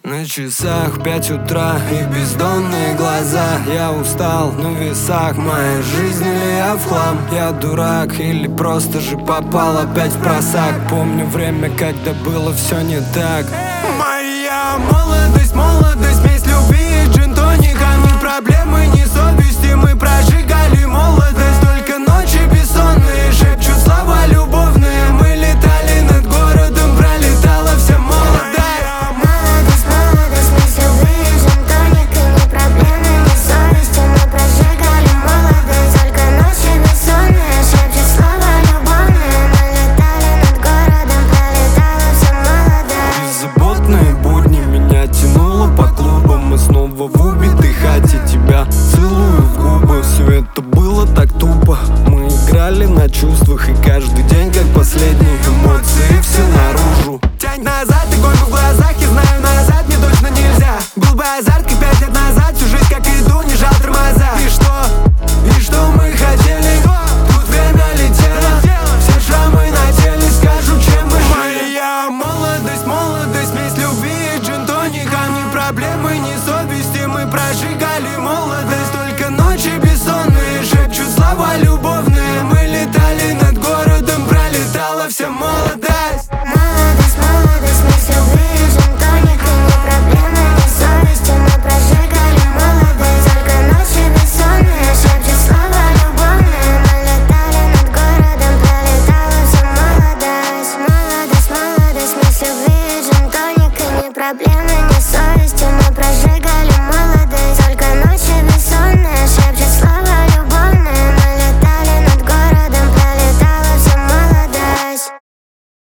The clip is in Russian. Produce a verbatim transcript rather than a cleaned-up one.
На часах пять утра и бездонные глаза. Я устал на весах, моя жизнь или я в хлам. Я дурак или просто же попал опять в просак. Помню время, когда было все не так. Моя молодость, молодость, смесь любви и джин-тоника. Ни проблемы, ни совести, мы прожигали молодость.